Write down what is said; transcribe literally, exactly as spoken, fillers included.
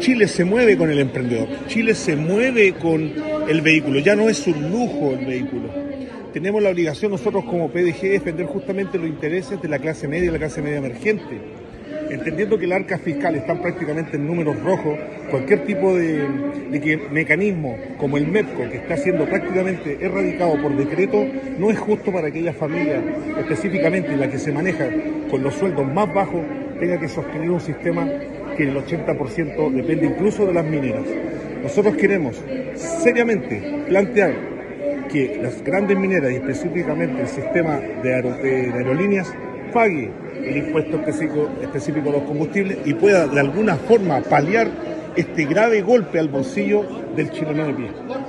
Chile se mueve con el emprendedor, Chile se mueve con el vehículo, ya no es un lujo el vehículo. Tenemos la obligación nosotros como P D G de defender justamente los intereses de la clase media y la clase media emergente. Entendiendo que las arcas fiscales están prácticamente en números rojos, cualquier tipo de, de que mecanismo como el MEPCO, que está siendo prácticamente erradicado por decreto, no es justo para aquellas familias, específicamente la que se maneja con los sueldos más bajos, tenga que sostener un sistema que el ochenta por ciento depende incluso de las mineras. Nosotros queremos seriamente plantear que las grandes mineras y específicamente el sistema de, aer de aerolíneas pague el impuesto específico, específico a los combustibles y pueda de alguna forma paliar este grave golpe al bolsillo del chileno de pie.